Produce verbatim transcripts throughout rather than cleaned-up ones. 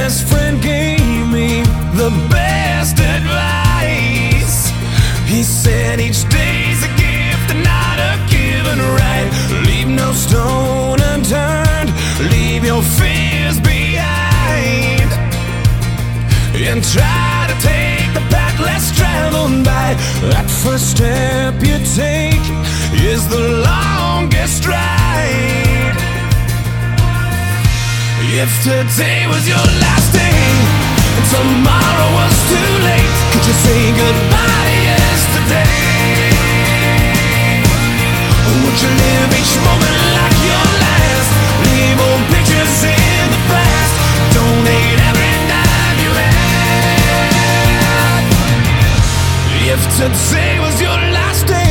best friend gave me the best advice. He said each day's a gift and not a given right. Leave no stone unturned, leave your fears behind, and try to take the path less traveled by. That first step you take is the longest ride. If today was your last day and tomorrow was too late, could you say goodbye to yesterday? Would you live each moment like your last? Leave old pictures in the past, donate every dime you had. If today was your last day,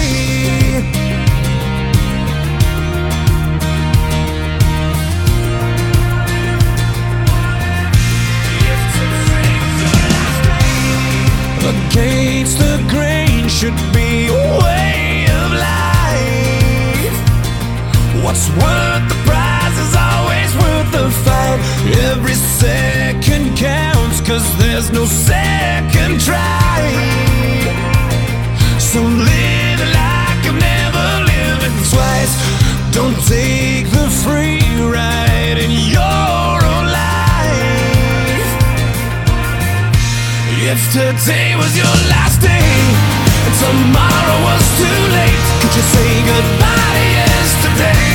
against the grain should be a way of life. What's worth the prize is always worth the fight. Every second counts, cause there's no second try. So live it like you've never lived it twice. Don't take the free ride in your own life. If today was your last day and tomorrow was too late, could you say goodbye to yesterday?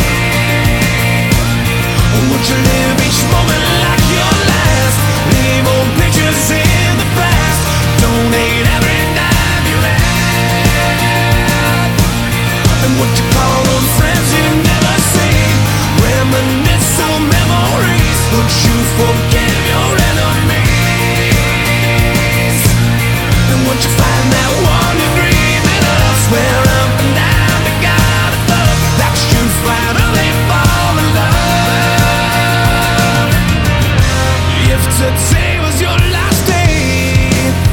Would you live each moment like your last? Leave old pictures in the past, donate every dime you had. And would you call those friends you never seen? Reminisce on memories. Would you forgive your enemies? And would you find that one you're dreaming of? Swear up and down to God above that you'd finally fall in love. If today was your last day,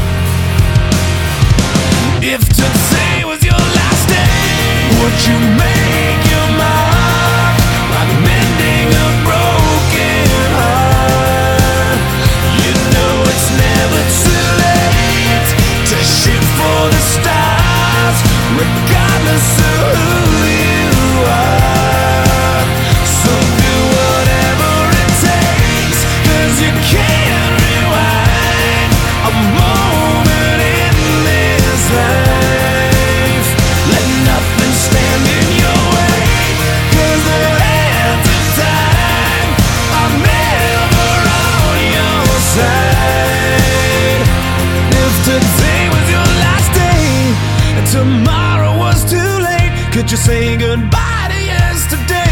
if today was your last day, would you make your mark like mending a broken heart? You know it's never too late to shoot for the stars, regardless of who you are. So do whatever it takes, cause you can't rewind a moment in this life. Let nothing stand in your way, cause the hands of time are never on your side. If today was your last day and tomorrow was too late, could you say goodbye to yesterday?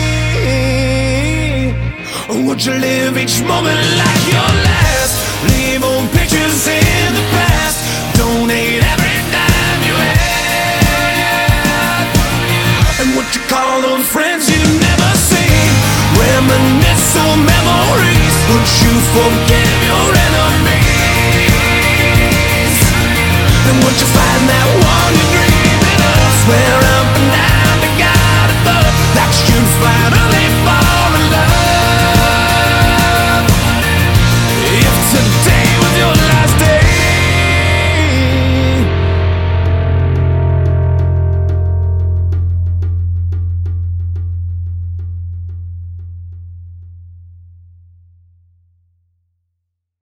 Or would you live each moment like your last? Leave old pictures in the past, donate every dime you had. And would you call those friends you never seen? Reminisce on memories. Would you forgive your enemies? And would you find that one you're dreaming of? Swear up and down to God above that you'd find